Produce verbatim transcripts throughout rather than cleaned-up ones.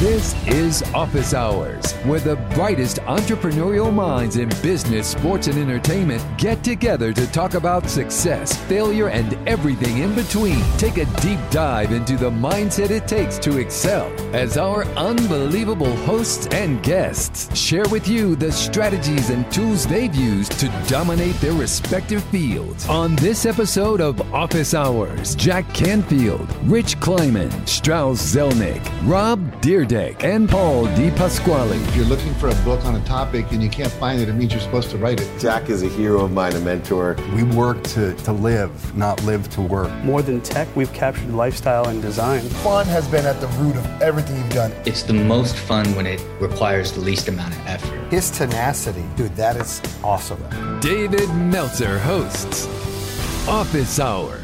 This is Office Hours, where the brightest entrepreneurial minds in business, sports, and entertainment get together to talk about success, failure, and everything in between. Take a deep dive into the mindset it takes to excel as our unbelievable hosts and guests share with you the strategies and tools they've used to dominate their respective fields. On this episode of Office Hours, Jack Canfield, Rich Kleiman, Strauss Zelnick, Rob Deerdeck, and Paul DiPasquale. If you're looking for a book on a topic and you can't find it, it means you're supposed to write it. Jack is a hero of mine, a mentor. We work to, to live, not live to work. More than tech, we've captured lifestyle and design. Fun has been at the root of everything you've done. It's the most fun when it requires the least amount of effort. His tenacity, dude, that is awesome. David Meltzer hosts Office Hours.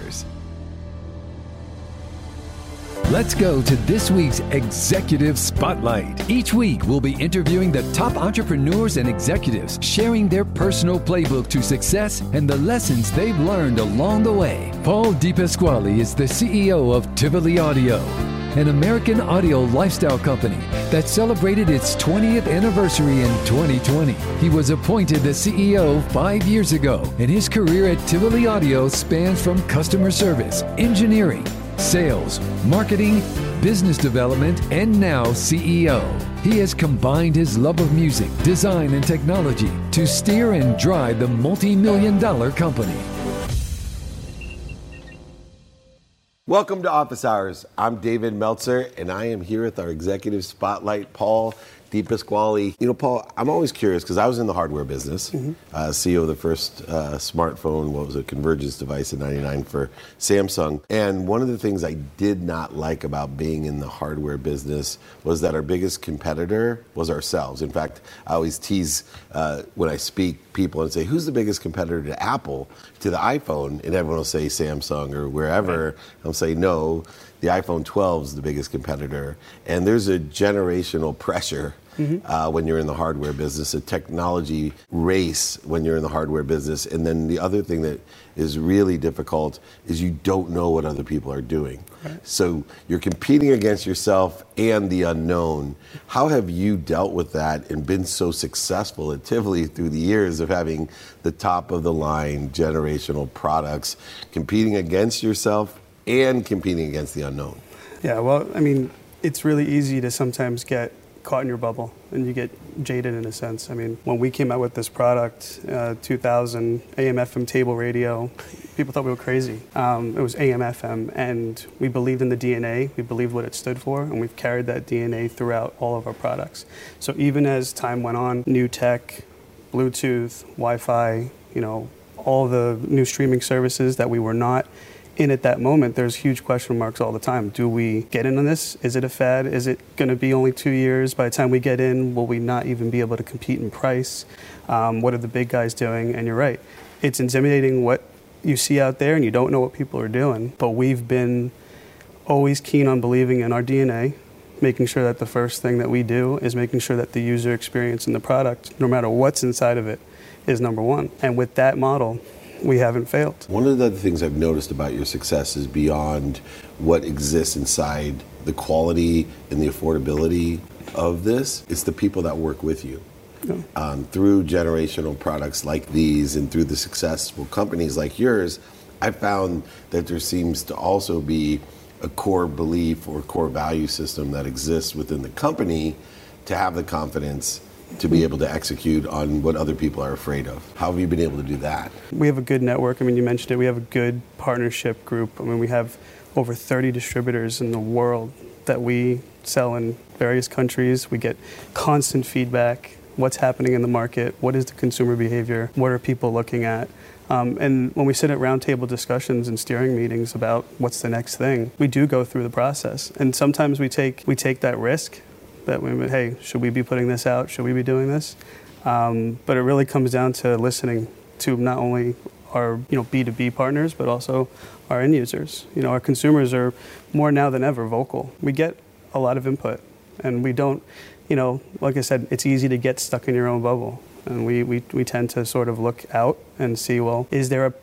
Let's go to this week's Executive Spotlight. Each week, we'll be interviewing the top entrepreneurs and executives, sharing their personal playbook to success and the lessons they've learned along the way. Paul DiPasquale is the C E O of Tivoli Audio, an American audio lifestyle company that celebrated its twentieth anniversary in twenty twenty. He was appointed the C E O five years ago, and his career at Tivoli Audio spans from customer service, engineering, sales, marketing, business development, and now C E O. He has combined his love of music, design, and technology to steer and drive the multi-million dollar company. Welcome to Office Hours. I'm David Meltzer, and I am here with our Executive Spotlight, Paul DiPasquale. You know, Paul, I'm always curious because I was in the hardware business, mm-hmm. uh, C E O of the first uh, smartphone, what was a convergence device in ninety-nine for Samsung. And one of the things I did not like about being in the hardware business was that our biggest competitor was ourselves. In fact, I always tease uh, when I speak people and say, who's the biggest competitor to Apple, to the iPhone? And everyone will say Samsung or wherever. Right. I'll say, no, the iPhone twelve is the biggest competitor. And there's a generational pressure Mm-hmm. Uh, when you're in the hardware business, a technology race when you're in the hardware business. And then the other thing that is really difficult is you don't know what other people are doing. Right. So you're competing against yourself and the unknown. How have you dealt with that and been so successful at Tivoli through the years of having the top of the line generational products, competing against yourself and competing against the unknown? Yeah, well, I mean, it's really easy to sometimes get caught in your bubble and you get jaded in a sense. I mean, when we came out with this product, uh, two thousand, A M F M table radio, people thought we were crazy. Um, it was A M F M, and we believed in the D N A, we believed what it stood for, and we've carried that D N A throughout all of our products. So even as time went on, new tech, Bluetooth, Wi-Fi, you know, all the new streaming services that we were not in at that moment, there's huge question marks all the time. Do we get in on this? Is it a fad? Is it going to be only two years? By the time we get in, will we not even be able to compete in price? Um, what are the big guys doing? And you're right. It's intimidating what you see out there and you don't know what people are doing. But we've been always keen on believing in our D N A, making sure that the first thing that we do is making sure that the user experience in the product, no matter what's inside of it, is number one. And with that model, we haven't failed. One of the other things I've noticed about your success is beyond what exists inside the quality and the affordability of this, it's the people that work with you. Yeah. Um, through generational products like these and through the successful companies like yours, I found that there seems to also be a core belief or core value system that exists within the company to have the confidence to be able to execute on what other people are afraid of. How have you been able to do that? We have a good network. I mean, you mentioned it. We have a good partnership group. I mean, we have over thirty distributors in the world that we sell in various countries. We get constant feedback. What's happening in the market? What is the consumer behavior? What are people looking at? Um, and when we sit at roundtable discussions and steering meetings about what's the next thing, we do go through the process. And sometimes we take we take that risk. That we, hey, should we be putting this out? Should we be doing this? Um, but it really comes down to listening to not only our you know B two B partners, but also our end users. You know, our consumers are more now than ever vocal. We get a lot of input, and we don't, you know, like I said, it's easy to get stuck in your own bubble, and we we we tend to sort of look out and see, well, is there a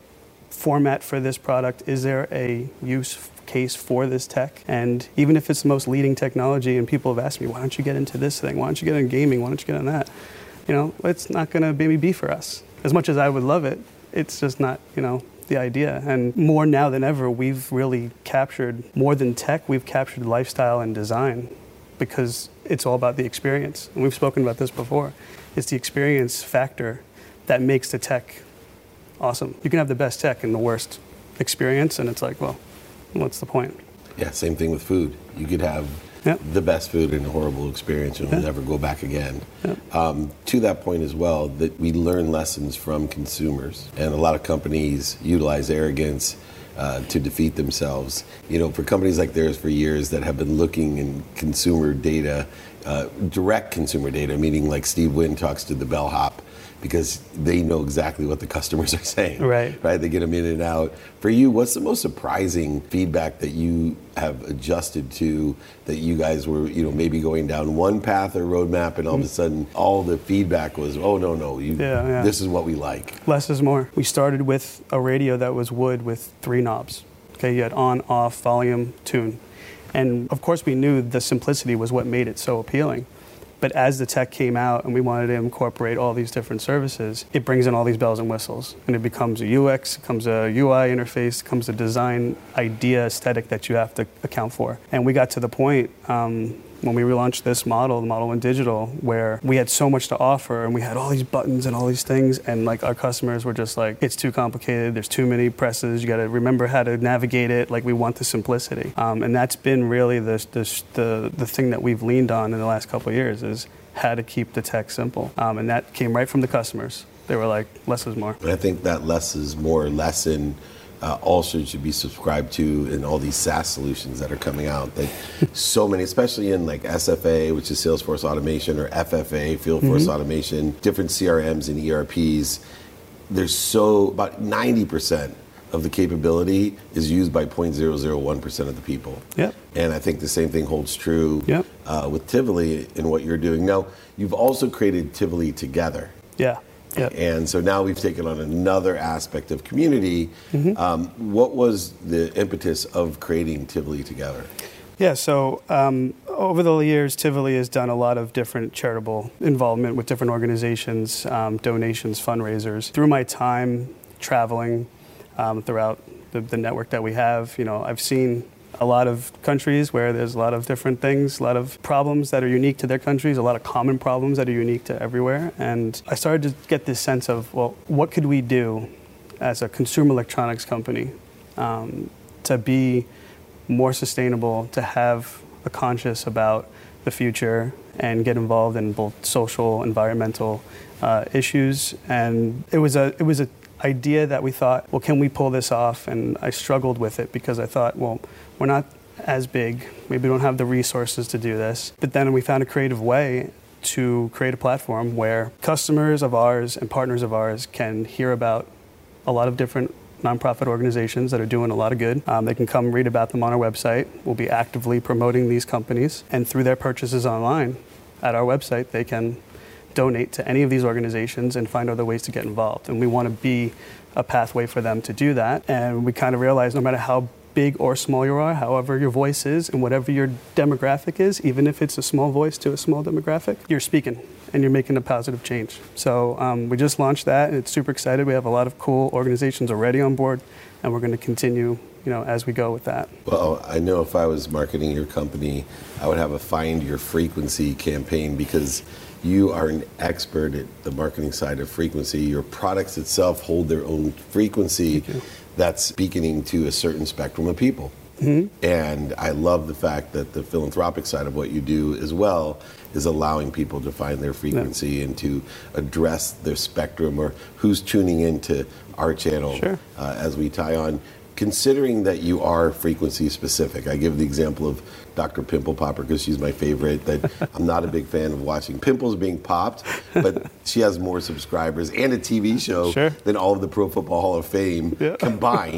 format for this product? Is there a use case for this tech? And even if it's the most leading technology and people have asked me, why don't you get into this thing? Why don't you get into gaming? Why don't you get in that? You know, it's not going to maybe be for us. As much as I would love it, it's just not, you know, the idea. And more now than ever, we've really captured, more than tech, we've captured lifestyle and design, because it's all about the experience. And we've spoken about this before. It's the experience factor that makes the tech awesome. You can have the best tech and the worst experience, and it's like, well, what's the point? Yeah, same thing with food. You could have Yep. the best food and a horrible experience, and you'll Yep. never go back again. Yep. Um, to that point as well, that we learn lessons from consumers, and a lot of companies utilize arrogance uh, to defeat themselves. You know, for companies like theirs for years that have been looking in consumer data, uh, direct consumer data, meaning like Steve Wynn talks to the bellhop, because they know exactly what the customers are saying. Right. Right. They get them in and out. For you, what's the most surprising feedback that you have adjusted to, that you guys were, you know, maybe going down one path or roadmap, and all of a sudden all the feedback was, oh, no, no, you, Yeah, yeah. this is what we like. Less is more. We started with a radio that was wood with three knobs. Okay, you had on, off, volume, tune. And of course we knew the simplicity was what made it so appealing. But as the tech came out and we wanted to incorporate all these different services, it brings in all these bells and whistles. And it becomes a U X, it becomes a U I interface, it becomes a design idea, aesthetic that you have to account for. And we got to the point um, when we relaunched this model, the Model One Digital, where we had so much to offer and we had all these buttons and all these things, and like our customers were just like, it's too complicated, there's too many presses, you gotta remember how to navigate it, like we want the simplicity. Um, and that's been really the, the, the, the thing that we've leaned on in the last couple of years, is how to keep the tech simple. Um, and that came right from the customers. They were like, less is more. And I think that less is more lesson Uh, also should be subscribed to in all these SaaS solutions that are coming out. That so many, especially in like S F A, which is Salesforce Automation, or F F A, Field Force Mm-hmm. Automation, different C R Ms and E R Ps. There's so, about ninety percent of the capability is used by zero point zero zero one percent of the people. Yep. And I think the same thing holds true Yep. uh, with Tivoli in what you're doing. Now, you've also created Tivoli Together. Yeah. Yep. And so now we've taken on another aspect of community. Mm-hmm. Um, what was the impetus of creating Tivoli Together? Yeah, so um, over the years, Tivoli has done a lot of different charitable involvement with different organizations, um, donations, fundraisers. Through my time traveling um, throughout the, the network that we have, you know, I've seen a lot of countries where there's a lot of different things, a lot of problems that are unique to their countries, a lot of common problems that are unique to everywhere. And I started to get this sense of, well, what could we do as a consumer electronics company um, to be more sustainable, to have a conscious about the future and get involved in both social, environmental uh, issues. And it was a it was a idea that we thought, well, can we pull this off? And I struggled with it because I thought, well, we're not as big, maybe we don't have the resources to do this. But then we found a creative way to create a platform where customers of ours and partners of ours can hear about a lot of different nonprofit organizations that are doing a lot of good. Um, they can come read about them on our website. We'll be actively promoting these companies, and through their purchases online at our website, they can donate to any of these organizations and find other ways to get involved. And we want to be a pathway for them to do that. And we kind of realize no matter how big or small you are, however your voice is, and whatever your demographic is, even if it's a small voice to a small demographic, you're speaking and you're making a positive change. So um, we just launched that, and it's super excited. We have a lot of cool organizations already on board, and we're going to continue, you know, as we go with that. Well, I know if I was marketing your company, I would have a Find Your Frequency campaign, because you are an expert at the marketing side of frequency. Your products itself hold their own frequency that's beaconing to a certain spectrum of people. Mm-hmm. And I love the fact that the philanthropic side of what you do as well is allowing people to find their frequency yeah. and to address their spectrum, or who's tuning into our channel sure. uh, as we tie on. Considering that you are frequency specific, I give the example of Doctor Pimple Popper because she's my favorite, that I'm not a big fan of watching pimples being popped, but she has more subscribers and a T V show sure. than all of the Pro Football Hall of Fame yeah. combined.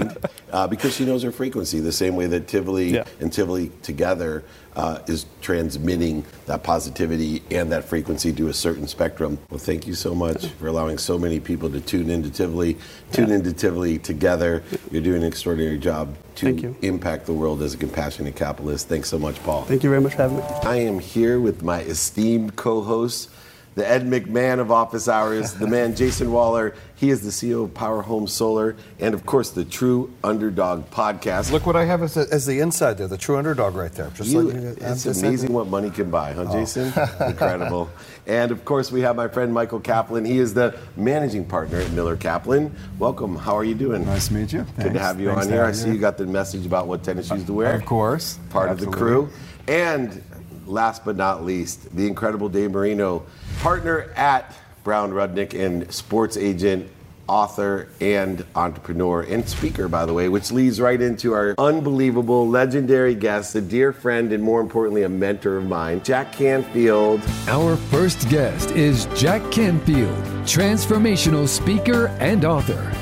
uh, because she knows her frequency, the same way that Tivoli Yeah. and Tivoli together uh, is transmitting that positivity and that frequency to a certain spectrum. Well, thank you so much for allowing so many people to tune into Tivoli, tune Yeah. into Tivoli together. You're doing an extraordinary job to Thank you. impact the world as a compassionate capitalist. Thanks so much, Paul. Thank you very much for having me. I am here with my esteemed co-host, the Ed McMahon of Office Hours, the man Jason Waller. He is the C E O of Power Home Solar, and of course, the True Underdog podcast. Look what I have as the, as the inside there, the true underdog right there. Just You, like you- I'm it's just amazing saying. what money can buy, huh, Jason? Incredible. And of course, we have my friend Michael Kaplan. He is the managing partner at Miller Kaplan. Welcome. How are you doing? Nice to meet you. Good to Thanks. have you Thanks on to here. I have see you. you got the message about what tennis shoes to wear. Of course. Part of the Absolutely. crew. And last but not least, the incredible Dave Marino, partner at Brown Rudnick and sports agent, author, and entrepreneur, and speaker, by the way, which leads right into our unbelievable, legendary guest, a dear friend, and more importantly, a mentor of mine, Jack Canfield. Our first guest is Jack Canfield, transformational speaker and author.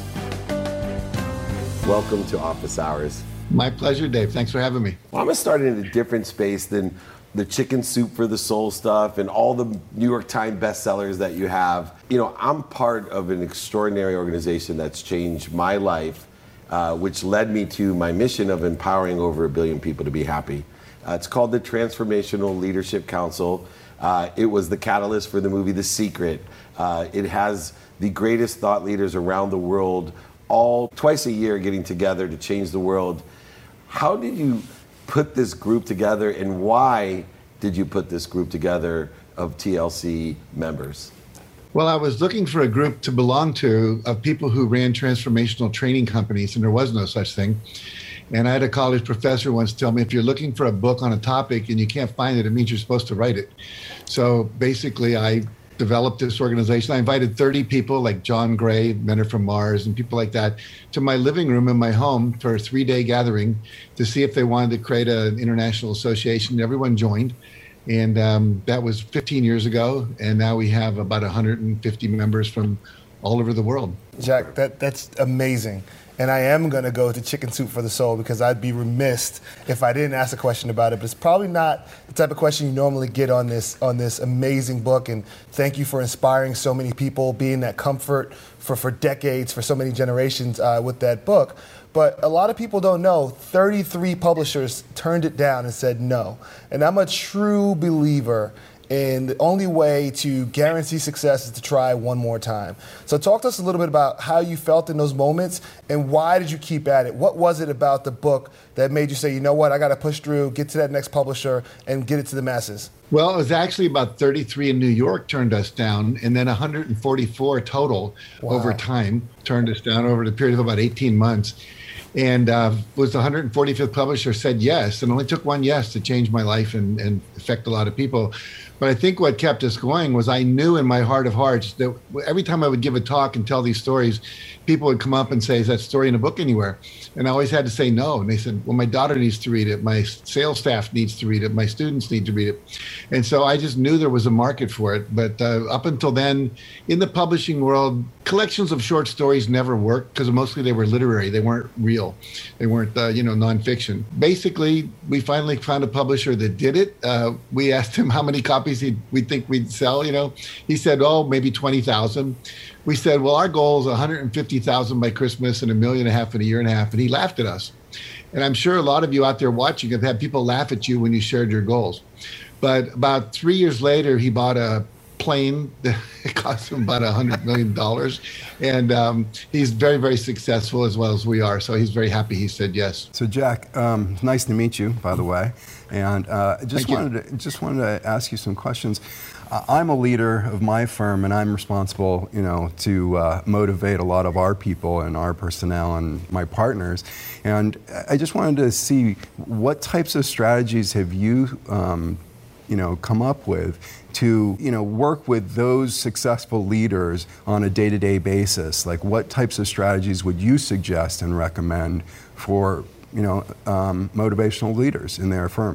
Welcome to Office Hours. My pleasure, Dave. Thanks for having me. Well, I'm going to start in a different space than the chicken soup for the soul stuff and all the New York Times bestsellers that you have. You know, I'm part of an extraordinary organization that's changed my life, uh, which led me to my mission of empowering over a billion people to be happy. Uh, it's called the Transformational Leadership Council. Uh, it was the catalyst for the movie The Secret. Uh, it has the greatest thought leaders around the world all twice a year getting together to change the world. How did you put this group together, and why did you put this group together of T L C members? Well, I was looking for a group to belong to of people who ran transformational training companies, and there was no such thing. And I had a college professor once tell me, if you're looking for a book on a topic and you can't find it, it means you're supposed to write it. So basically, I developed this organization. I invited thirty people like John Gray, Men Are From Mars, and people like that to my living room in my home for a three-day gathering to see if they wanted to create an international association. Everyone joined. And um, that was fifteen years ago. And now we have about one hundred fifty members from all over the world. Jack, that, that's amazing. And I am going to go to Chicken Soup for the Soul because I'd be remiss if I didn't ask a question about it. But it's probably not the type of question you normally get on this on this amazing book. And thank you for inspiring so many people, being that comfort for, for decades, for so many generations uh, with that book. But a lot of people don't know, thirty-three publishers turned it down and said no. And I'm a true believer and the only way to guarantee success is to try one more time. So talk to us a little bit about how you felt in those moments and why did you keep at it? What was it about the book that made you say, you know what, I got to push through, get to that next publisher and get it to the masses? Well, it was actually about thirty-three in New York turned us down, and then one hundred forty-four total Wow. over time turned us down over the period of about eighteen months. And uh, was the one hundred forty-fifth publisher said yes, and only took one yes to change my life and, and affect a lot of people. But I think what kept us going was I knew in my heart of hearts that every time I would give a talk and tell these stories, people would come up and say, is that story in a book anywhere? And I always had to say no. And they said, well, my daughter needs to read it. My sales staff needs to read it. My students need to read it. And so I just knew there was a market for it. But uh, up until then, in the publishing world, collections of short stories never worked because mostly they were literary. They weren't real. They weren't, uh, you know, nonfiction. Basically, we finally found a publisher that did it. Uh, we asked him how many copies he'd, we think we'd sell, you know. He said, oh, maybe twenty thousand. We said, well, our goal is one hundred fifty thousand by Christmas and a million and a half in a year and a half. And he laughed at us. And I'm sure a lot of you out there watching have had people laugh at you when you shared your goals. But about three years later, he bought a plane that cost him about one hundred million dollars. And um, he's very, very successful as well as we are. So he's very happy he said yes. So Jack, um, nice to meet you, by the way. And uh, just Thank wanted to, just wanted to ask you some questions. Uh, I'm a leader of my firm, and I'm responsible, you know, to uh, motivate a lot of our people and our personnel and my partners. And I just wanted to see what types of strategies have you, um, you know, come up with to, you know, work with those successful leaders on a day-to-day basis? Like, what types of strategies would you suggest and recommend for, you know, um, motivational leaders in their firms?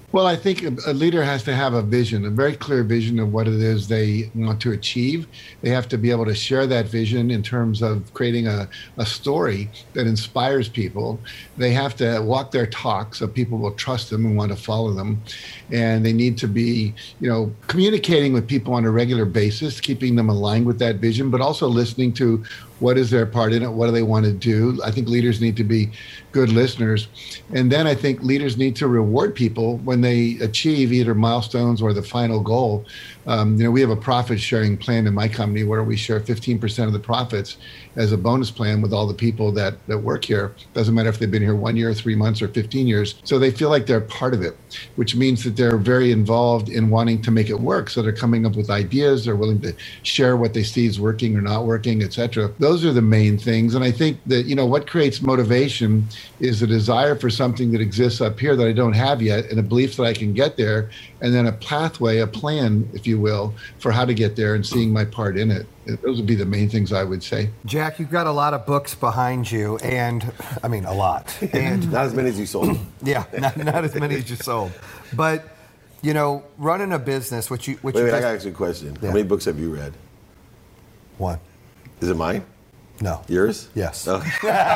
Well, I think a leader has to have a vision, a very clear vision of what it is they want to achieve. They have to be able to share that vision in terms of creating a, a story that inspires people. They have to walk their talk so people will trust them and want to follow them. And they need to be, you know, communicating with people on a regular basis, keeping them aligned with that vision, but also listening to what is their part in it, what do they want to do. I think leaders need to be good listeners. And then I think leaders need to reward people when they achieve either milestones or the final goal. Um, you know, we have a profit sharing plan in my company where we share fifteen percent of the profits as a bonus plan with all the people that, that work here. Doesn't matter if they've been here one year, three months, or fifteen years. So they feel like they're part of it, which means that they're very involved in wanting to make it work. So they're coming up with ideas, they're willing to share what they see is working or not working, et cetera. Those are the main things. And I think that, you know, what creates motivation is a desire for something that exists up here that I don't have yet, and a belief that I can get there, and then a pathway, a plan, if you will, for how to get there and seeing my part in it. Those would be the main things I would say. Jack, you've got a lot of books behind you, and I mean, a lot. And not as many as you sold. Yeah, not, not as many as you sold. But, you know, running a business, which you... Which wait, you wait, guys, I got to ask you a question. Yeah. How many books have you read? One. Is it mine? No. Yours? Yes. Oh.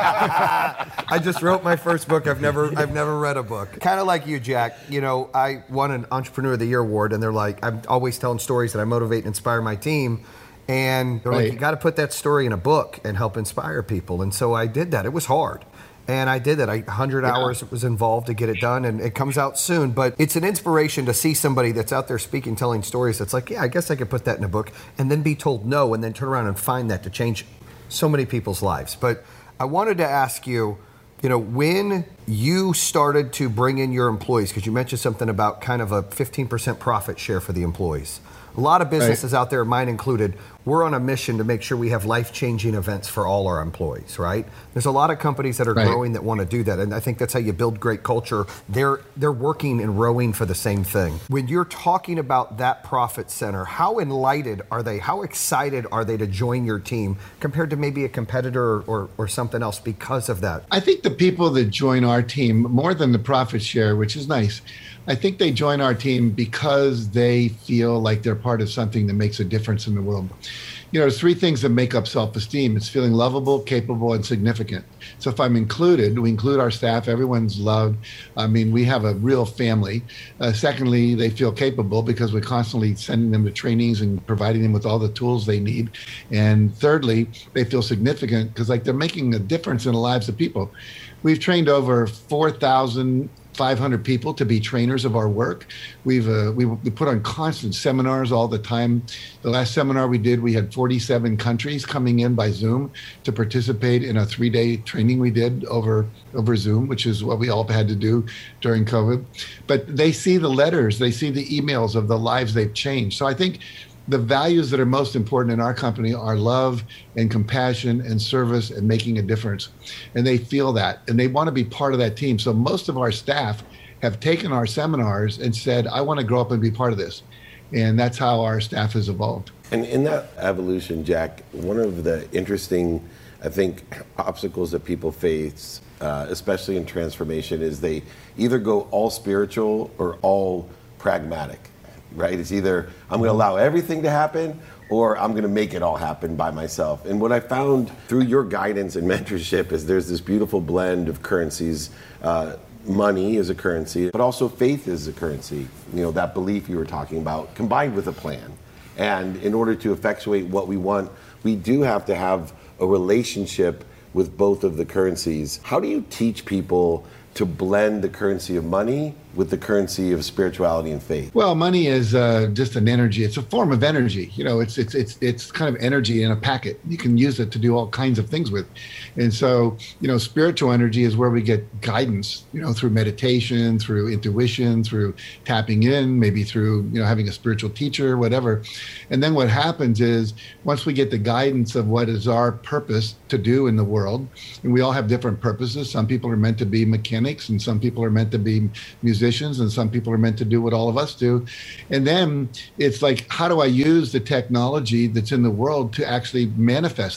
I just wrote my first book. I've never I've never read a book. Kind of like you, Jack. You know, I won an Entrepreneur of the Year award, and they're like, I'm always telling stories that I motivate and inspire my team. And they're right. like, you got to put that story in a book and help inspire people. And so I did that. It was hard. And I did that. I, one hundred yeah. hours was involved to get it done, and it comes out soon. But it's an inspiration to see somebody that's out there speaking, telling stories that's like, yeah, I guess I could put that in a book, and then be told no, and then turn around and find that to change so many people's lives. But I wanted to ask you, you know, when you started to bring in your employees, because you mentioned something about kind of a fifteen percent profit share for the employees. A lot of businesses right. out there, mine included, we're on a mission to make sure we have life-changing events for all our employees, right? There's a lot of companies that are right. growing that want to do that, and I think that's how you build great culture. They're they're working and rowing for the same thing. When you're talking about that profit center, how enlightened are they? How excited are they to join your team compared to maybe a competitor or, or something else because of that? I think the people that join our team, more than the profit share, which is nice, I think they join our team because they feel like they're part of something that makes a difference in the world. You know, there's three things that make up self-esteem. It's feeling lovable, capable, and significant. So if I'm included, we include our staff, everyone's loved. I mean, we have a real family. Uh, secondly, they feel capable because we're constantly sending them to trainings and providing them with all the tools they need. And thirdly, they feel significant because like they're making a difference in the lives of people. We've trained over four thousand five hundred people to be trainers of our work. We've uh, we, we put on constant seminars all the time. The last seminar we did, we had forty-seven countries coming in by Zoom to participate in a three-day training we did over over Zoom, which is what we all had to do during COVID. But they see the letters, they see the emails of the lives they've changed. So I think the values that are most important in our company are love and compassion and service and making a difference. And they feel that, and they want to be part of that team. So most of our staff have taken our seminars and said, I want to grow up and be part of this. And that's how our staff has evolved. And in that evolution, Jack, one of the interesting, I think, obstacles that people face, uh, especially in transformation, is they either go all spiritual or all pragmatic. Right? It's either I'm going to allow everything to happen or I'm going to make it all happen by myself. And what I found through your guidance and mentorship is there's this beautiful blend of currencies. Uh, money is a currency, but also faith is a currency. You know, that belief you were talking about combined with a plan. And in order to effectuate what we want, we do have to have a relationship with both of the currencies. How do you teach people to blend the currency of money with the currency of spirituality and faith? Well, money is uh, just an energy. It's a form of energy. You know, it's it's it's it's kind of energy in a packet. You can use it to do all kinds of things with. And so, you know, spiritual energy is where we get guidance, you know, through meditation, through intuition, through tapping in, maybe through, you know, having a spiritual teacher, whatever. And then what happens is once we get the guidance of what is our purpose to do in the world, and we all have different purposes. Some people are meant to be mechanics and some people are meant to be musicians. And some people are meant to do what all of us do. And then it's like, how do I use the technology that's in the world to actually manifest that?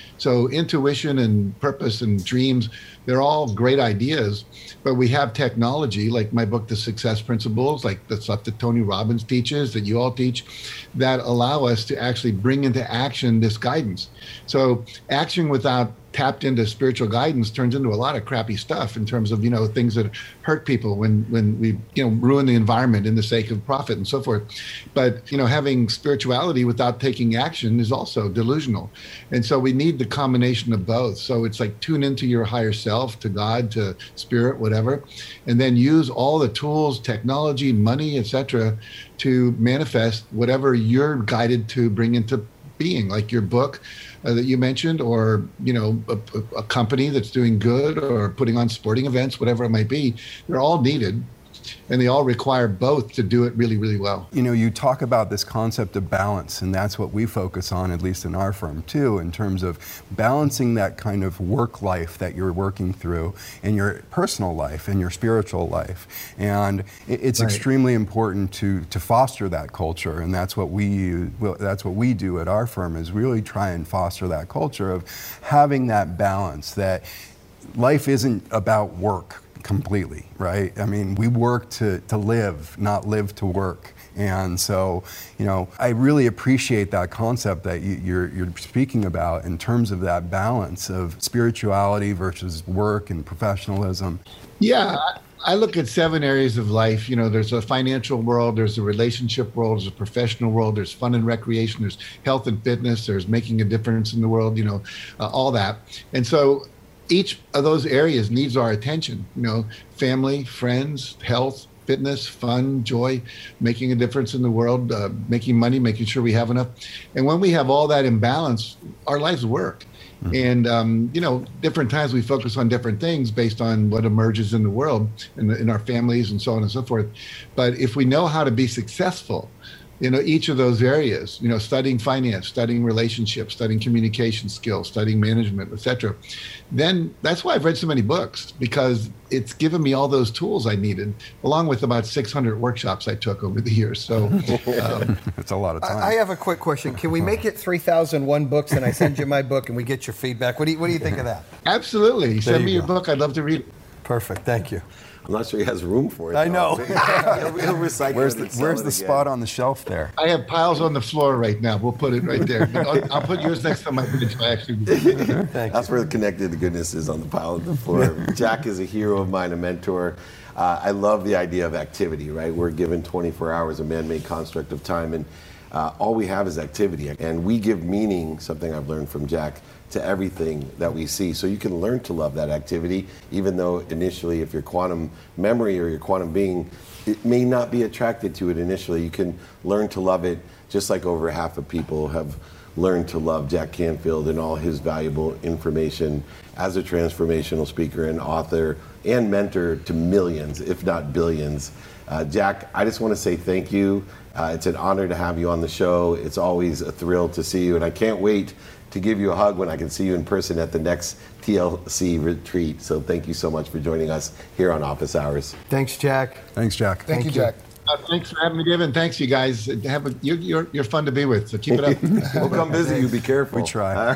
So intuition and purpose and dreams, they're all great ideas, but we have technology like my book, The Success Principles, like the stuff that Tony Robbins teaches, that you all teach, that allow us to actually bring into action this guidance. So action without tapped into spiritual guidance turns into a lot of crappy stuff in terms of, you know, things that hurt people when, when we, you know, ruin the environment in the sake of profit and so forth. But, you know, having spirituality without taking action is also delusional. And so we need the combination of both. So it's like tune into your higher self, to God, to spirit, whatever, and then use all the tools, technology, money, et cetera, to manifest whatever you're guided to bring into being, like your book uh, that you mentioned, or, you know, a, a company that's doing good, or putting on sporting events, whatever it might be. They're all needed, and they all require both to do it really, really well. You know, you talk about this concept of balance, and that's what we focus on, at least in our firm too, in terms of balancing that kind of work life that you're working through in your personal life, in your spiritual life. And it's right. extremely important to to foster that culture, and that's what we that's what we do at our firm, is really try and foster that culture of having that balance, that life isn't about work completely, right? I mean, we work to, to live, not live to work. And so, you know, I really appreciate that concept that you, you're, you're speaking about in terms of that balance of spirituality versus work and professionalism. Yeah, I look at seven areas of life. You know, there's a financial world, there's a relationship world, there's a professional world, there's fun and recreation, there's health and fitness, there's making a difference in the world, you know, uh, all that. And so each of those areas needs our attention, you know, family, friends, health, fitness, fun, joy, making a difference in the world, uh, making money, making sure we have enough. And when we have all that in balance, our lives work. Mm-hmm. And, um, you know, different times we focus on different things based on what emerges in the world, in, the, in our families and so on and so forth. But if we know how to be successful, you know, each of those areas, you know, studying finance, studying relationships, studying communication skills, studying management, et cetera, then that's why I've read so many books, because it's given me all those tools I needed, along with about six hundred workshops I took over the years. So um, it's a lot of time. I have a quick question. Can we make it three thousand one books and I send you my book and we get your feedback? What do you, what do you think of that? Absolutely. There Send you me go. your book. I'd love to read it. Perfect. Thank you. I'm not sure he has room for it. I know. he'll, he'll recycle Where's it the, and sell where's it the again. spot on the shelf there? I have piles on the floor right now. We'll put it right there. I'll, I'll put yours next to my page. I actually. Thank That's you. where the connected to goodness is, on the pile of the floor. Jack is a hero of mine, a mentor. Uh, I love the idea of activity, right? We're given twenty-four hours, a man-made construct of time, and uh, all we have is activity. And we give meaning, something I've learned from Jack, to everything that we see. So you can learn to love that activity, even though initially, if your quantum memory or your quantum being, it may not be attracted to it initially. You can learn to love it, just like over half of people have learned to love Jack Canfield and all his valuable information as a transformational speaker and author and mentor to millions, if not billions. Uh, Jack, I just want to say thank you. Uh, it's an honor to have you on the show. It's always a thrill to see you, and I can't wait to give you a hug when I can see you in person at the next T L C retreat. So thank you so much for joining us here on Office Hours. Thanks, Jack. Thanks, Jack. Thank, you, Jack. Uh, thanks for having me, David. Thanks, you guys. Have a, you're, you're, you're fun to be with, so keep it up. We'll come visit you. Be careful. We try.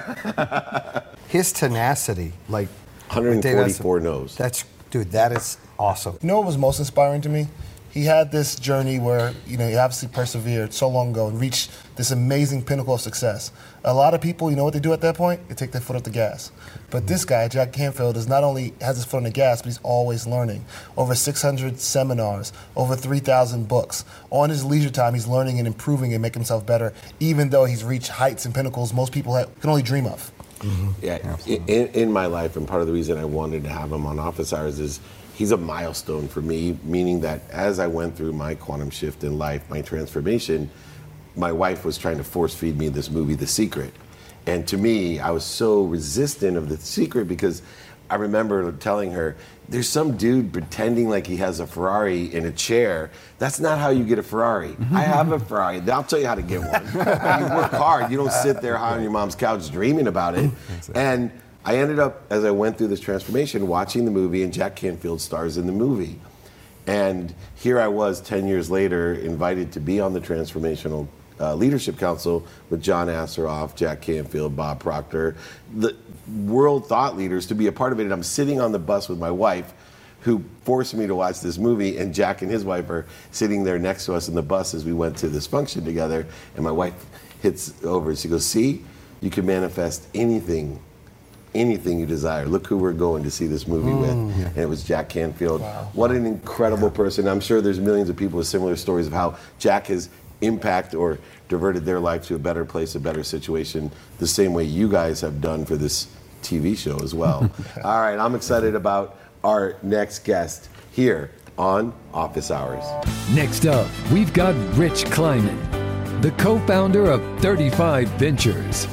His tenacity, like one hundred forty-four no's. That's, dude, that is awesome. You know what was most inspiring to me? He had this journey where, you know, he obviously persevered so long ago and reached this amazing pinnacle of success. A lot of people, you know what they do at that point? They take their foot off the gas. But this guy, Jack Canfield, is not only has his foot on the gas, but he's always learning. Over six hundred seminars, over three thousand books. On his leisure time, he's learning and improving and making himself better, even though he's reached heights and pinnacles most people have, can only dream of. Mm-hmm. Yeah, in, in my life, and part of the reason I wanted to have him on Office Hours is he's a milestone for me, meaning that as I went through my quantum shift in life, my transformation, my wife was trying to force feed me this movie, The Secret. And to me, I was so resistant of The Secret because I remember telling her, there's some dude pretending like he has a Ferrari in a chair. That's not how you get a Ferrari. I have a Ferrari. I'll tell you how to get one. You work hard. You don't sit there high on your mom's couch dreaming about it. And I ended up, as I went through this transformation, watching the movie, and Jack Canfield stars in the movie. And here I was ten years later, invited to be on the transformational uh, Leadership Council with John Asseroff, Jack Canfield, Bob Proctor, the world thought leaders, to be a part of it. And I'm sitting on the bus with my wife, who forced me to watch this movie, and Jack and his wife are sitting there next to us in the bus as we went to this function together. And my wife hits over and she goes, "See, you can manifest anything anything you desire. Look who we're going to see this movie mm, with." Yeah. And it was Jack Canfield. Wow. What an incredible person. I'm sure there's millions of people with similar stories of how Jack has impacted or diverted their life to a better place, a better situation, the same way you guys have done for this T V show as well. All right, I'm excited about our next guest here on Office Hours. Next up, we've got Rich Kleiman, the co-founder of thirty-five Ventures.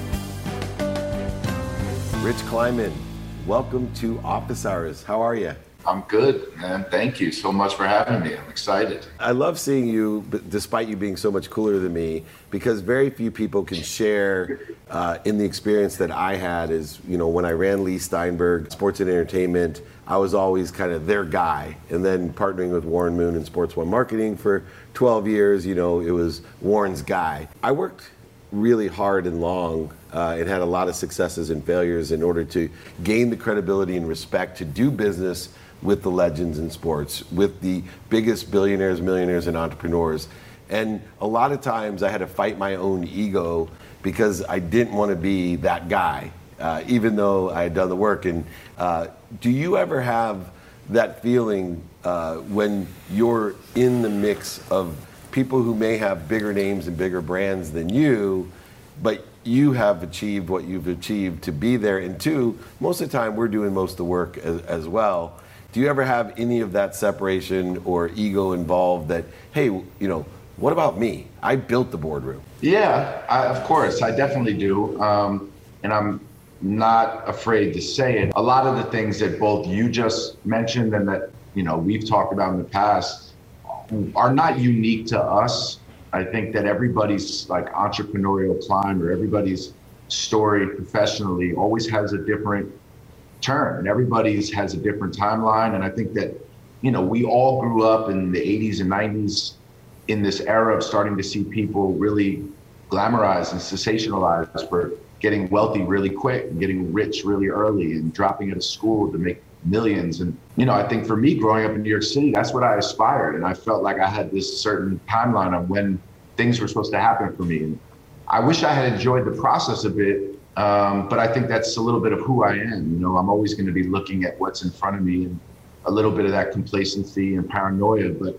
Rich Kleiman, welcome to Office Hours. How are you? I'm good, man. Thank you so much for having me. I'm excited. I love seeing you, despite you being so much cooler than me, because very few people can share uh, in the experience that I had is, you know, when I ran Lee Steinberg Sports and Entertainment, I was always kind of their guy. And then partnering with Warren Moon in Sports One Marketing for twelve years, you know, it was Warren's guy. I worked really hard and long uh, and had a lot of successes and failures in order to gain the credibility and respect to do business with the legends in sports, with the biggest billionaires, millionaires, and entrepreneurs. And a lot of times I had to fight my own ego because I didn't want to be that guy, uh, even though I had done the work. And uh, do you ever have that feeling uh, when you're in the mix of people who may have bigger names and bigger brands than you, but you have achieved what you've achieved to be there? And two, most of the time we're doing most of the work as, as well. Do you ever have any of that separation or ego involved that, hey, you know, what about me? I built the boardroom. Yeah, I, of course, I definitely do. Um, and I'm not afraid to say it. A lot of the things that both you just mentioned and that, you know, we've talked about in the past are not unique to us. I think that everybody's like entrepreneurial climb or everybody's story professionally always has a different turn, and everybody's has a different timeline. And I think that, you know, we all grew up in the eighties and nineties in this era of starting to see people really glamorized and sensationalized for getting wealthy really quick and getting rich really early and dropping out of school to make millions. And, you know, I think for me growing up in New York City, that's what I aspired. And I felt like I had this certain timeline of when things were supposed to happen for me. And I wish I had enjoyed the process a bit, um, but I think that's a little bit of who I am. You know, I'm always going to be looking at what's in front of me and a little bit of that complacency and paranoia, but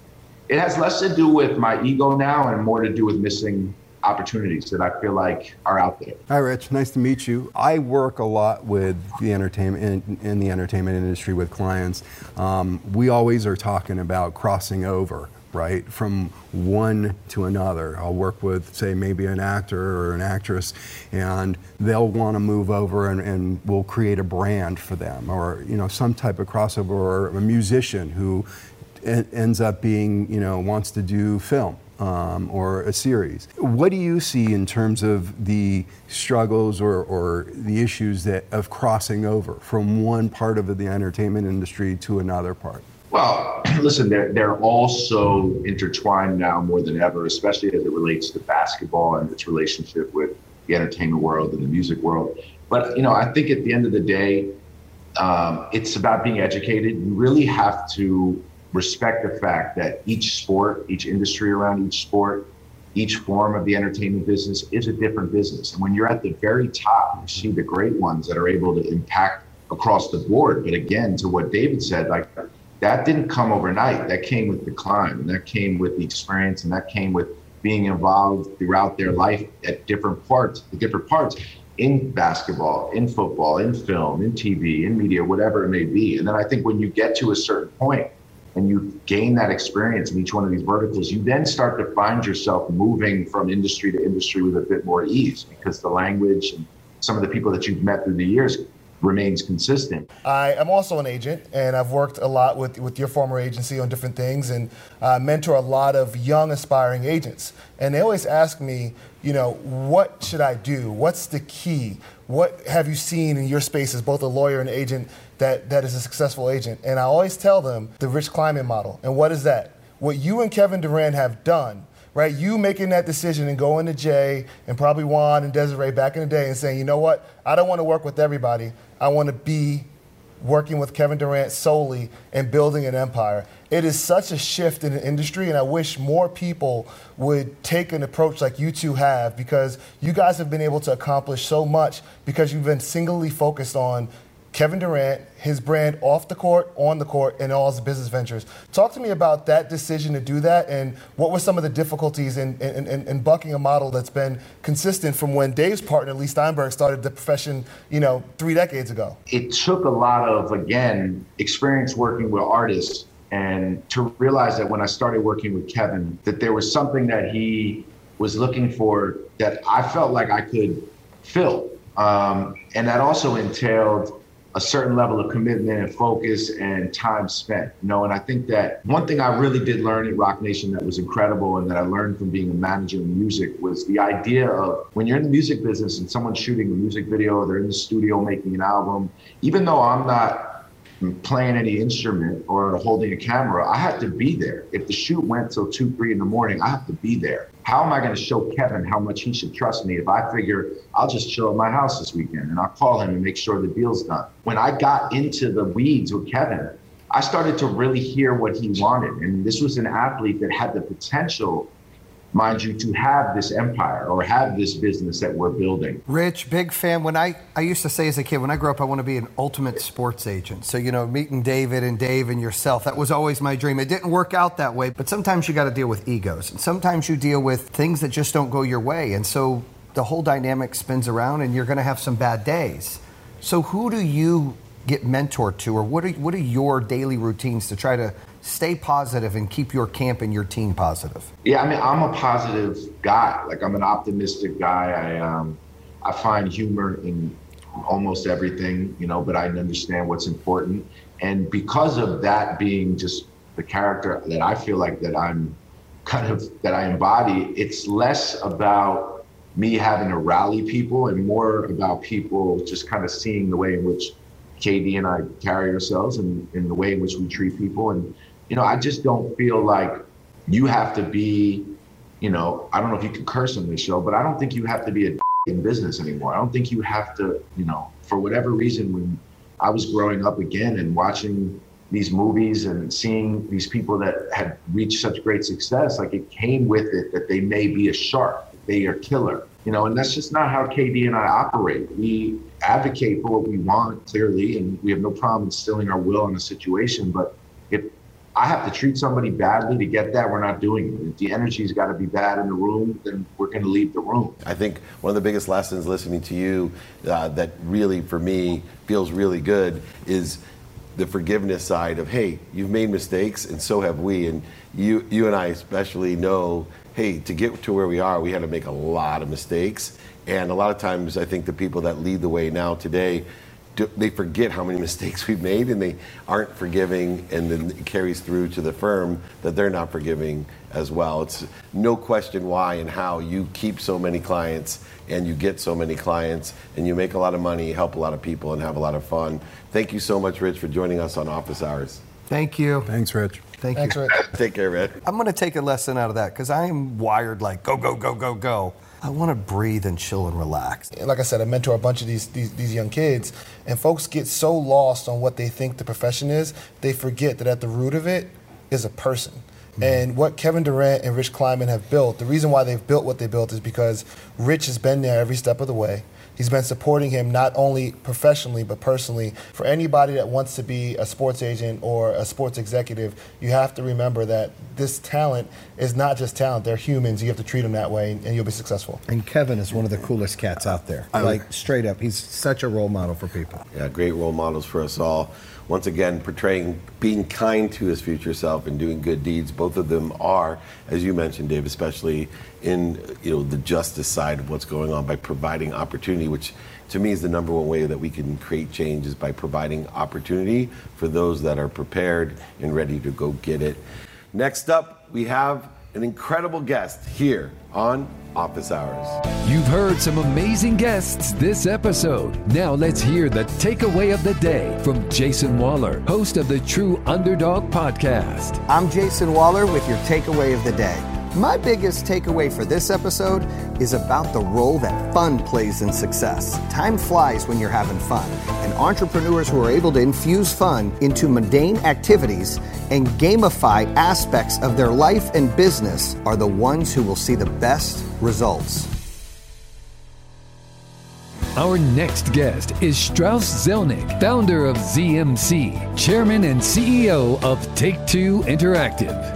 it has less to do with my ego now and more to do with missing opportunities that I feel like are out there. Hi, Rich. Nice to meet you. I work a lot with the entertainment in, in the entertainment industry with clients. Um, we always are talking about crossing over, right, from one to another. I'll work with, say, maybe an actor or an actress, and they'll want to move over, and, and we'll create a brand for them, or you know, some type of crossover, or a musician who en- ends up being, you know, wants to do film. Um, or a series. What do you see in terms of the struggles or, or the issues that of crossing over from one part of the entertainment industry to another part? Well, listen, they're, they're all so intertwined now more than ever, especially as it relates to basketball and its relationship with the entertainment world and the music world. But, you know, I think at the end of the day, um, it's about being educated. You really have to respect the fact that each sport, each industry around each sport, each form of the entertainment business is a different business. And when you're at the very top, you see the great ones that are able to impact across the board. But again, to what David said, like that didn't come overnight. That came with the climb, and that came with the experience, and that came with being involved throughout their life at different parts, the different parts in basketball, in football, in film, in T V, in media, whatever it may be. And then I think when you get to a certain point, and you gain that experience in each one of these verticals, you then start to find yourself moving from industry to industry with a bit more ease because the language and some of the people that you've met through the years remains consistent. I am also an agent, and I've worked a lot with, with your former agency on different things, and uh, mentor a lot of young aspiring agents. And they always ask me, you know, what should I do? What's the key? What have you seen in your space as both a lawyer and agent that, that is a successful agent? And I always tell them the Rich Kleiman model. And what is that? What you and Kevin Durant have done, right? You making that decision and going to Jay and probably Juan and Desiree back in the day and saying, you know what, I don't want to work with everybody. I want to be working with Kevin Durant solely and building an empire. It is such a shift in the industry, and I wish more people would take an approach like you two have, because you guys have been able to accomplish so much because you've been singly focused on Kevin Durant, his brand off the court, on the court, and all his business ventures. Talk to me about that decision to do that, and what were some of the difficulties in, in, in, in bucking a model that's been consistent from when Dave's partner, Lee Steinberg, started the profession, you know, three decades ago? It took a lot of, again, experience working with artists, and to realize that when I started working with Kevin, that there was something that he was looking for that I felt like I could fill. Um, and that also entailed a certain level of commitment and focus and time spent, you know, and I think that one thing I really did learn at Roc Nation that was incredible and that I learned from being a manager in music was the idea of when you're in the music business and someone's shooting a music video or they're in the studio making an album, even though I'm not playing any instrument or holding a camera, I have to be there. If the shoot went till two, three in the morning, I have to be there. How am I going to show Kevin how much he should trust me if I figure I'll just chill at my house this weekend and I'll call him and make sure the deal's done? When I got into the weeds with Kevin, I started to really hear what he wanted. And this was an athlete that had the potential, mind you, to have this empire or have this business that we're building. Rich, big fan. When I, I used to say as a kid, when I grew up, I want to be an ultimate sports agent. So, you know, meeting David and Dave and yourself, that was always my dream. It didn't work out that way, but sometimes you got to deal with egos. And sometimes you deal with things that just don't go your way. And so the whole dynamic spins around and you're going to have some bad days. So who do you get mentored to, or what are, what are your daily routines to try to stay positive and keep your camp and your team positive? Yeah, I mean, I'm a positive guy. Like, I'm an optimistic guy. I um, I find humor in almost everything, you know, but I understand what's important. And because of that being just the character that I feel like that I'm kind of, that I embody, it's less about me having to rally people and more about people just kind of seeing the way in which K D and I carry ourselves and in the way in which we treat people. And you know, I just don't feel like you have to be, you know, I don't know if you can curse on this show, but I don't think you have to be a in business anymore. I don't think you have to, you know, for whatever reason, when I was growing up again and watching these movies and seeing these people that had reached such great success, like it came with it that they may be a shark, they are killer, you know, and that's just not how K D and I operate. We advocate for what we want clearly, and we have no problem instilling our will in a situation, but if I have to treat somebody badly to get that, we're not doing it. If the energy's got to be bad in the room, then we're going to leave the room. I think one of the biggest lessons listening to you uh, that really, for me, feels really good is the forgiveness side of, hey, you've made mistakes, and so have we. And you, you and I especially know, hey, to get to where we are, we had to make a lot of mistakes. And a lot of times, I think the people that lead the way now today, they forget how many mistakes we've made, and they aren't forgiving, and then it carries through to the firm that they're not forgiving as well. It's no question why and how you keep so many clients and you get so many clients and you make a lot of money, help a lot of people, and have a lot of fun. Thank you so much, Rich, for joining us on Office Hours. Thank you. Thanks, Rich. Thank Thanks, you. Rich. Take care, Rich. I'm going to take a lesson out of that because I am wired like go, go, go, go, go. I want to breathe and chill and relax. Like I said, I mentor a bunch of these, these these young kids, and folks get so lost on what they think the profession is, they forget that at the root of it is a person. Mm-hmm. And what Kevin Durant and Rich Kleiman have built, the reason why they've built what they built is because Rich has been there every step of the way. He's been supporting him not only professionally but personally. For anybody that wants to be a sports agent or a sports executive, you have to remember that this talent is not just talent. They're humans. You have to treat them that way, and you'll be successful. And Kevin is one of the coolest cats out there. Like, straight up, he's such a role model for people. Yeah, great role models for us all. Once again, portraying being kind to his future self and doing good deeds. Both of them are, as you mentioned, Dave, especially in you know the justice side of what's going on by providing opportunity, which to me is the number one way that we can create change is by providing opportunity for those that are prepared and ready to go get it. Next up, we have an incredible guest here on Office Hours. You've heard some amazing guests this episode. Now let's hear the takeaway of the day from Jason Waller, host of the True Underdog Podcast. I'm Jason Waller with your takeaway of the day. My biggest takeaway for this episode is about the role that fun plays in success. Time flies when you're having fun, and entrepreneurs who are able to infuse fun into mundane activities and gamify aspects of their life and business are the ones who will see the best results. Our next guest is Strauss Zelnick, founder of Z M C, chairman and C E O of Take Two Interactive.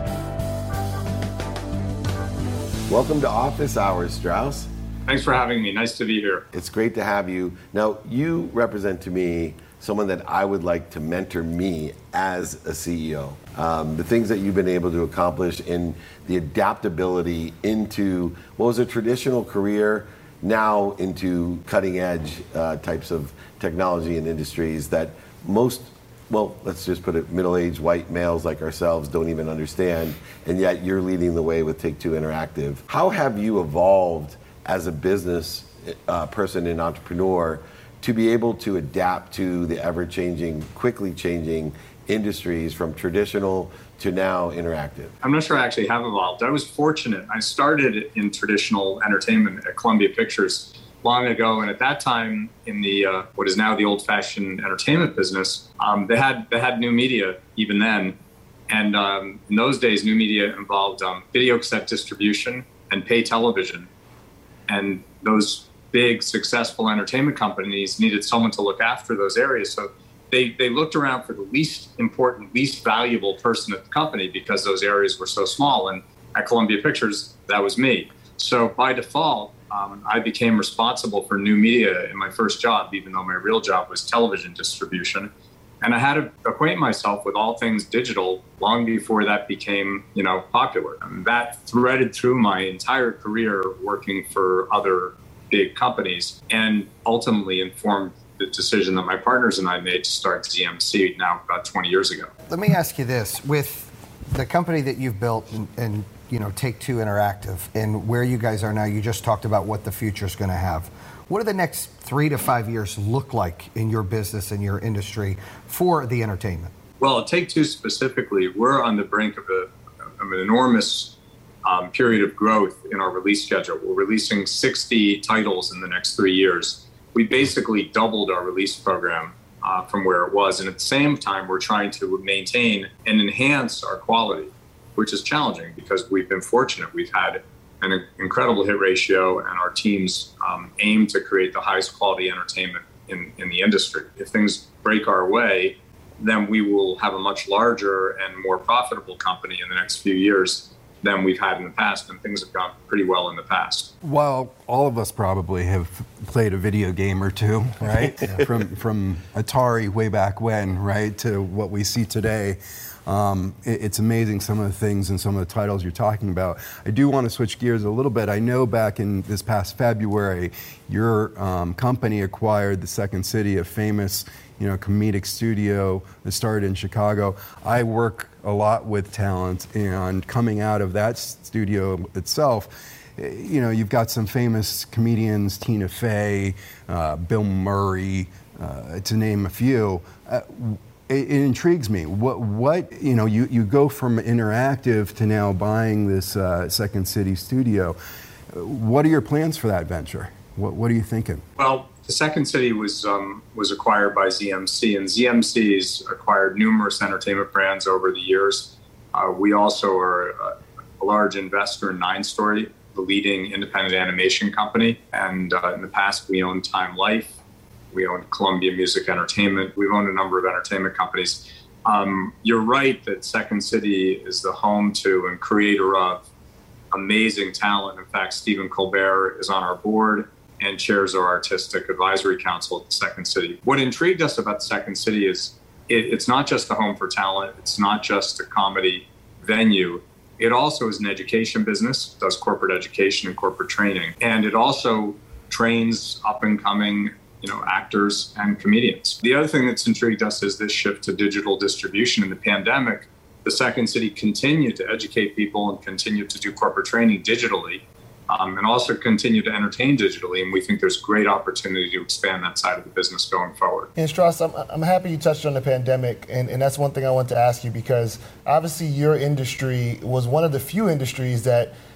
Welcome to Office Hours, Strauss. Thanks for having me. Nice to be here. It's great to have you. Now, you represent to me someone that I would like to mentor me as a C E O. Um, the things that you've been able to accomplish in the adaptability into what was a traditional career, now into cutting edge uh, types of technology and industries that most, well, let's just put it, middle-aged white males like ourselves don't even understand, and yet you're leading the way with Take Two Interactive. How have you evolved as a business uh, person and entrepreneur to be able to adapt to the ever-changing, quickly changing industries from traditional to now interactive? I'm not sure I actually have evolved. I was fortunate. I started in traditional entertainment at Columbia Pictures long ago, and at that time in the uh, what is now the old-fashioned entertainment business, um, they had they had new media even then, and um, in those days, new media involved um, video cassette distribution and pay television, and those big successful entertainment companies needed someone to look after those areas. So they they looked around for the least important, least valuable person at the company because those areas were so small. And at Columbia Pictures, that was me. So by default, um, I became responsible for new media in my first job, even though my real job was television distribution. And I had to acquaint myself with all things digital long before that became, you know, popular. And that threaded through my entire career working for other big companies and ultimately informed the decision that my partners and I made to start Z M C now about twenty years ago. Let me ask you this. With the company that you've built and, and you know, Take Two Interactive and where you guys are now, you just talked about what the future is going to have. What do the next three to five years look like in your business and your industry for the entertainment? Well, at Take Two specifically, we're on the brink of, a, of an enormous um, period of growth in our release schedule. We're releasing sixty titles in the next three years. We basically doubled our release program uh, from where it was. And at the same time, we're trying to maintain and enhance our quality, which is challenging because we've been fortunate. We've had an incredible hit ratio, and our teams um, aim to create the highest quality entertainment in, in the industry. If things break our way, then we will have a much larger and more profitable company in the next few years than we've had in the past, and things have gone pretty well in the past. Well, all of us probably have played a video game or two, right? Yeah. From from Atari way back when, right, to what we see today. Um, it, it's amazing some of the things and some of the titles you're talking about. I do want to switch gears a little bit. I know back in this past February, your um, company acquired the Second City, a famous, you know, comedic studio that started in Chicago. I work a lot with talent, and coming out of that studio itself, you know, you've got some famous comedians, Tina Fey, uh, Bill Murray, uh, to name a few. Uh, it, it intrigues me. What, what, you know, you, you go from interactive to now buying this uh, Second City studio. What are your plans for that venture? What, what are you thinking? Well, the Second City was um, was acquired by Z M C, and Z M C's acquired numerous entertainment brands over the years. Uh, we also are a, a large investor in Nine Story, the leading independent animation company. And uh, in the past, we owned Time Life. We owned Columbia Music Entertainment. We've owned a number of entertainment companies. Um, you're right that Second City is the home to and creator of amazing talent. In fact, Stephen Colbert is on our board and chairs our artistic advisory council at the Second City. What intrigued us about the Second City is it, it's not just a home for talent. It's not just a comedy venue. It also is an education business, does corporate education and corporate training. And it also trains up and coming, you know, actors and comedians. The other thing that's intrigued us is this shift to digital distribution. In the pandemic, the Second City continued to educate people and continued to do corporate training digitally. Um, and also continue to entertain digitally. And we think there's great opportunity to expand that side of the business going forward. And Strauss, I'm, I'm happy you touched on the pandemic. And, and that's one thing I want to ask you, because obviously your industry was one of the few industries that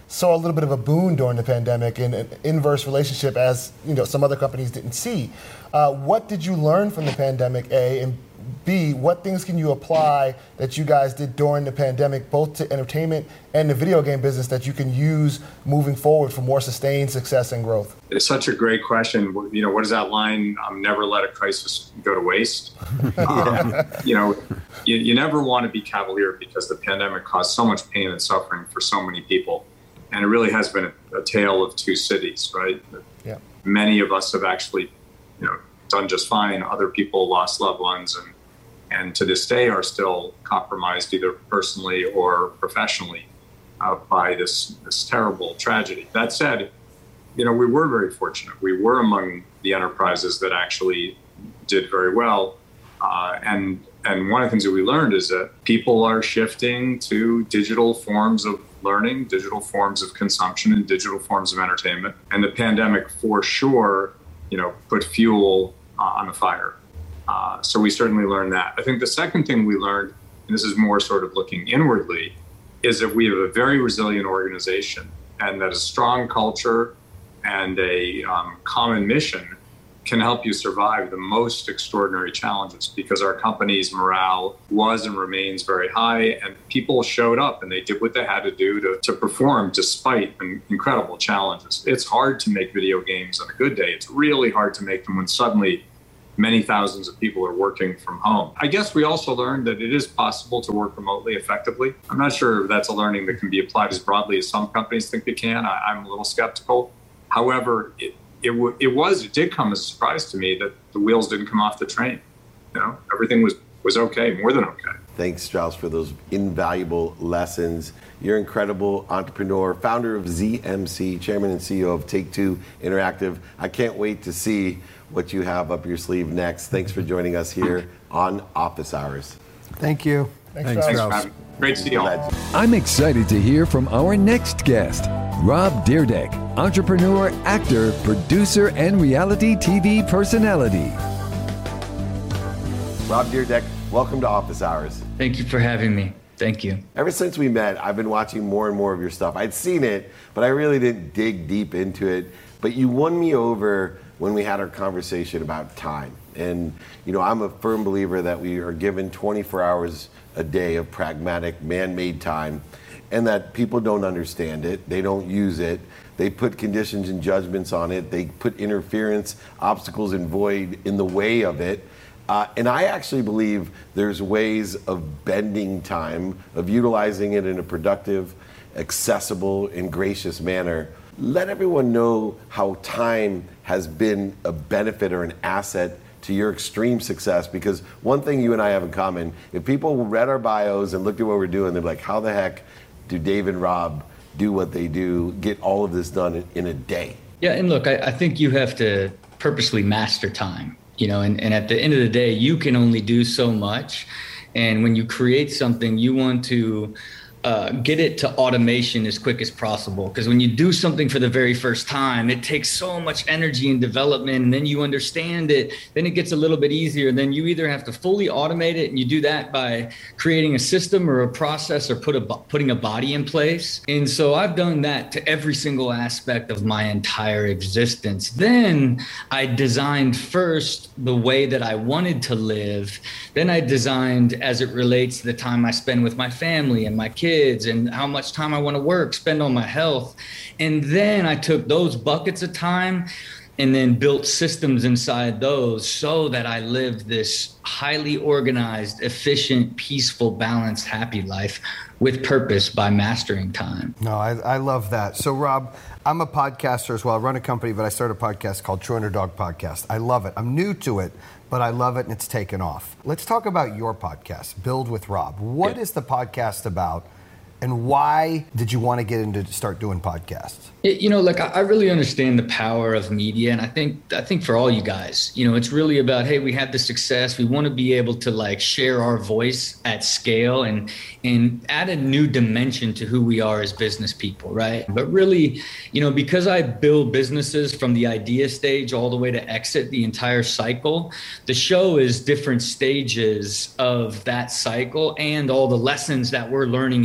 saw a little bit of a boon during the pandemic and an inverse relationship as, you know, some other companies didn't see. Uh, what did you learn from the pandemic, A, and B, what things can you apply that you guys did during the pandemic, both to entertainment and the video game business, that you can use moving forward for more sustained success and growth? It's such a great question. You know, what is that line? Um, never let a crisis go to waste. um, you know, you, you never want to be cavalier because the pandemic caused so much pain and suffering for so many people. And it really has been a, a tale of two cities, right? Yeah. Many of us have actually, you know, done just fine. Other people lost loved ones and and to this day are still compromised either personally or professionally uh, by this, this terrible tragedy. That said, you know, we were very fortunate. We were among the enterprises that actually did very well. Uh, and, and one of the things that we learned is that people are shifting to digital forms of learning, digital forms of consumption, and digital forms of entertainment. And the pandemic, for sure, you know, put fuel uh, on the fire. Uh, so we certainly learned that. I think the second thing we learned, and this is more sort of looking inwardly, is that we have a very resilient organization and that a strong culture and a um, common mission can help you survive the most extraordinary challenges, because our company's morale was and remains very high, and people showed up and they did what they had to do to, to perform despite incredible challenges. It's hard to make video games on a good day. It's really hard to make them when suddenly many thousands of people are working from home. I guess we also learned that it is possible to work remotely effectively. I'm not sure if that's a learning that can be applied as broadly as some companies think it can. I, I'm a little skeptical. However, it, it, w- it was, it did come as a surprise to me that the wheels didn't come off the train. You know, everything was, was okay, more than okay. Thanks, Strauss, for those invaluable lessons. You're an incredible entrepreneur, founder of Z M C, chairman and C E O of Take-Two Interactive. I can't wait to see what you have up your sleeve next. Thanks for joining us here on Office Hours. Thank you. Thanks, Thanks Strauss. for having me. Great to see you all. I'm excited to hear from our next guest, Rob Dyrdek, entrepreneur, actor, producer, and reality T V personality. Rob Dyrdek, welcome to Office Hours. Thank you for having me. Thank you. Ever since we met, I've been watching more and more of your stuff. I'd seen it, but I really didn't dig deep into it. But you won me over when we had our conversation about time. And, you know, I'm a firm believer that we are given twenty-four hours a day of pragmatic, man-made time, and that people don't understand it. They don't use it. They put conditions and judgments on it. They put interference, obstacles, and void in the way of it. Uh, and I actually believe there's ways of bending time, of utilizing it in a productive, accessible, and gracious manner. Let everyone know how time has been a benefit or an asset to your extreme success, because one thing you and I have in common, if people read our bios and looked at what we're doing, they're like, how the heck do Dave and Rob do what they do, get all of this done in, in a day? Yeah, and look, I, I think you have to purposely master time. You know, and, and at the end of the day, you can only do so much. And when you create something, you want to uh, get it to automation as quick as possible. Because when you do something for the very first time, it takes so much energy and development, and then you understand it, then it gets a little bit easier. Then you either have to fully automate it, and you do that by creating a system or a process or put a, putting a body in place. And so I've done that to every single aspect of my entire existence. Then I designed first the way that I wanted to live. Then I designed as it relates to the time I spend with my family and my kids, and how much time I want to work, spend on my health. And then I took those buckets of time and then built systems inside those so that I lived this highly organized, efficient, peaceful, balanced, happy life with purpose by mastering time. No, I, I love that. So, Rob, I'm a podcaster as well. I run a company, but I started a podcast called True Underdog Podcast. I love it. I'm new to it, but I love it, and it's taken off. Let's talk about your podcast, Build with Rob. What yeah. is the podcast about? And why did you want to get into start doing podcasts? You know, like I really understand the power of media, and I think I think for all you guys, you know, it's really about, hey, we have the success. We want to be able to like share our voice at scale and and add a new dimension to who we are as business people, right? But really, you know, because I build businesses from the idea stage all the way to exit, the entire cycle, the show is different stages of that cycle and all the lessons that we're learning in real time.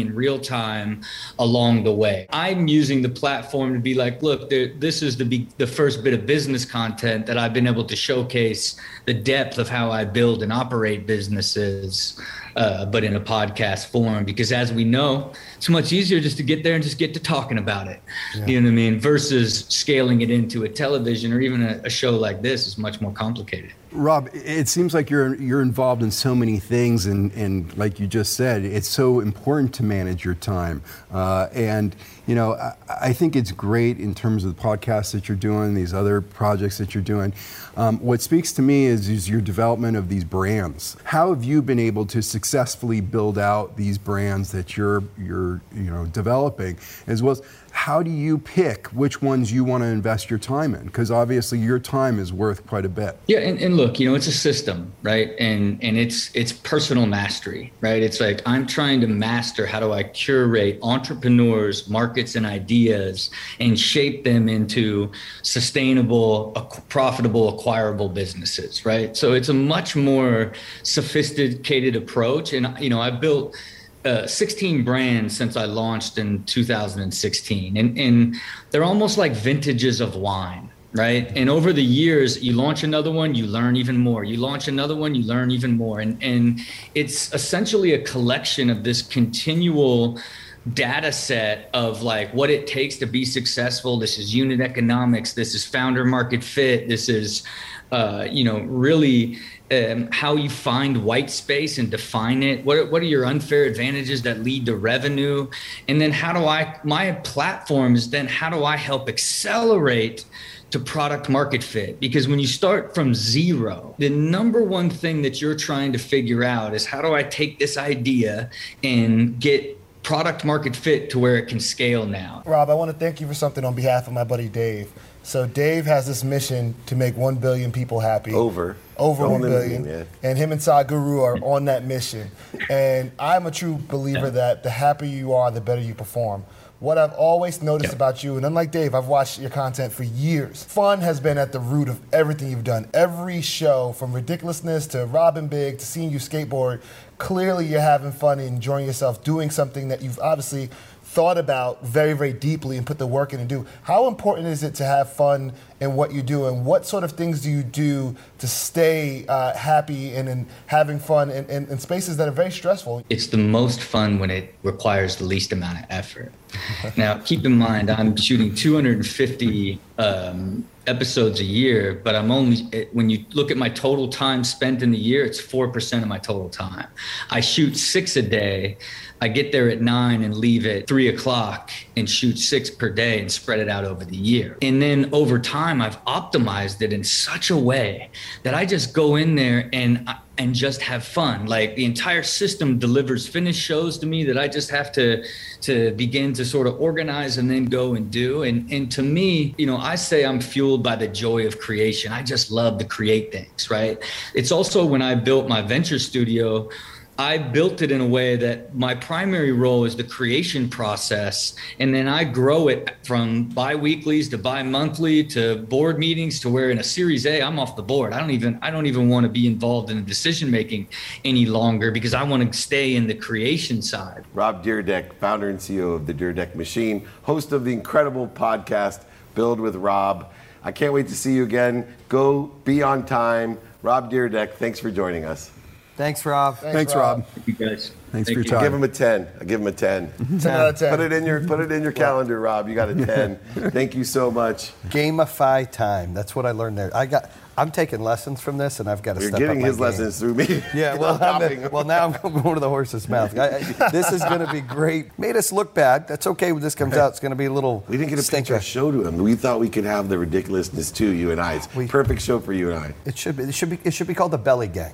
time along the way. I'm using the platform to be like, look, there, this is the be, the first bit of business content that I've been able to showcase the depth of how I build and operate businesses, uh, but in a podcast form. Because as we know, it's much easier just to get there and just get to talking about it. Yeah. You know what I mean? Versus scaling it into a television or even a, a show like this is much more complicated. Rob, it seems like you're you're involved in so many things, and, and like you just said, it's so important to manage your time. Uh, and you know, I, I think it's great in terms of the podcasts that you're doing, these other projects that you're doing. Um, what speaks to me is, is your development of these brands. How have you been able to successfully build out these brands that you're you're you know developing, as well as how do you pick which ones you want to invest your time in? Because obviously your time is worth quite a bit. Yeah, and, and look, you know, it's a system, right? And and it's it's personal mastery, right? It's like I'm trying to master how do I curate entrepreneurs, markets, and ideas and shape them into sustainable, profitable, acquirable businesses, right? So it's a much more sophisticated approach. And, you know, I built Uh, sixteen brands since I launched in two thousand sixteen, and, and they're almost like vintages of wine, right? And over the years, you launch another one, you learn even more. You launch another one, you learn even more. And, and it's essentially a collection of this continual data set of like what it takes to be successful. This is unit economics. This is founder market fit. This is, uh, you know, really Um, how you find white space and define it. What are, what are your unfair advantages that lead to revenue? And then how do I, my platform is then how do I help accelerate to product market fit? Because when you start from zero, the number one thing that you're trying to figure out is how do I take this idea and get product market fit to where it can scale now? Rob, I want to thank you for something on behalf of my buddy Dave. So Dave has this mission to make one billion people happy. Over. Over Don't one billion. Me, and him and Sadhguru are on that mission. And I'm a true believer yeah. that the happier you are, the better you perform. What I've always noticed yeah. about you, and unlike Dave, I've watched your content for years. Fun has been at the root of everything you've done. Every show, from Ridiculousness to Robbing Big to seeing you skateboard, clearly you're having fun and enjoying yourself doing something that you've obviously thought about very, very deeply and put the work in and do. How important is it to have fun in what you do, and what sort of things do you do to stay uh, happy and, and having fun in, in, in spaces that are very stressful? It's the most fun when it requires the least amount of effort. Now, keep in mind, I'm shooting two hundred fifty um, episodes a year, but I'm only, when you look at my total time spent in the year, it's four percent of my total time. I shoot six a day. I get there at nine and leave at three o'clock and shoot six per day and spread it out over the year. And then over time, I've optimized it in such a way that I just go in there and and just have fun. Like the entire system delivers finished shows to me that I just have to to begin to sort of organize and then go and do. And and to me, you know, I say I'm fueled by the joy of creation. I just love to create things, right? It's also when I built my venture studio, I built it in a way that my primary role is the creation process, and then I grow it from bi-weeklies to bi-monthly to board meetings to where in a Series A, I'm off the board. I don't even I don't even want to be involved in the decision making any longer because I want to stay in the creation side. Rob Dyrdek, founder and C E O of the Dyrdek Machine, host of the incredible podcast Build with Rob. I can't wait to see you again. Go be on time. Rob Dyrdek, thanks for joining us. Thanks, Rob. Thanks, Thanks Rob. Rob. Thank you guys. Thanks Thank for your you. time. Give him a ten. I give him a ten. ten out of ten. Put it in your put it in your calendar, Rob. You got a ten. Thank you so much. Gamify time. That's what I learned there. I got. I'm taking lessons from this, and I've got to You're step getting up my his game. lessons through me. Yeah, well, I'm, well, now I'm going to the horse's mouth. I, I, this is going to be great. Made us look bad. That's okay when this comes out. It's going to be a little. We didn't get to pitch stinker. our show to him. We thought we could have the ridiculousness too, you and I. It's We- perfect show for you and I. It should be. It should be. It should be called the Belly Gang.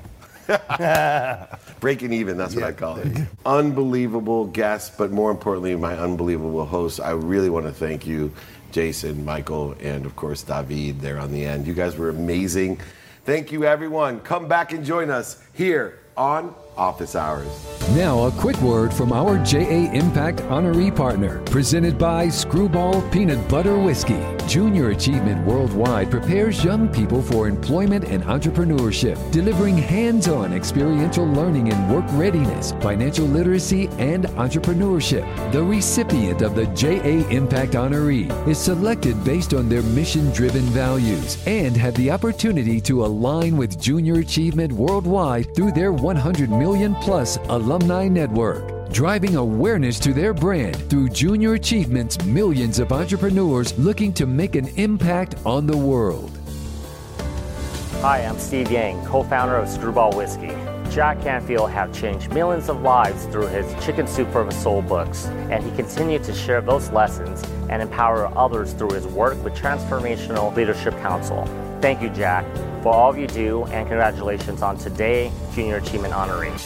Breaking even, that's what I call it. Unbelievable guest, but more importantly, my unbelievable host. I really want to thank you, Jason, Michael, and of course, David there on the end. You guys were amazing. Thank you, everyone. Come back and join us here on Office Hours. Now, a quick word from our J A Impact honoree partner, presented by Screwball Peanut Butter Whiskey. Junior Achievement Worldwide prepares young people for employment and entrepreneurship, delivering hands-on experiential learning in work readiness, financial literacy, and entrepreneurship. The recipient of the J A Impact honoree is selected based on their mission-driven values and have the opportunity to align with Junior Achievement Worldwide through their one hundred million plus alumni network, driving awareness to their brand through Junior Achievement's millions of entrepreneurs looking to make an impact on the world. Hi, I'm Steve Yang, co-founder of Screwball Whiskey. Jack Canfield has changed millions of lives through his Chicken Soup for the Soul books, and he continued to share those lessons and empower others through his work with Transformational Leadership Council. Thank you, Jack, for all you do, and congratulations on today, Junior Achievement honoree.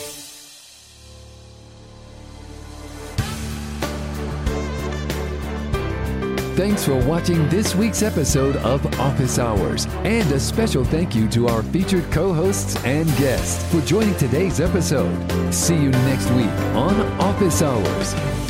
Thanks for watching this week's episode of Office Hours, and a special thank you to our featured co-hosts and guests for joining today's episode. See you next week on Office Hours.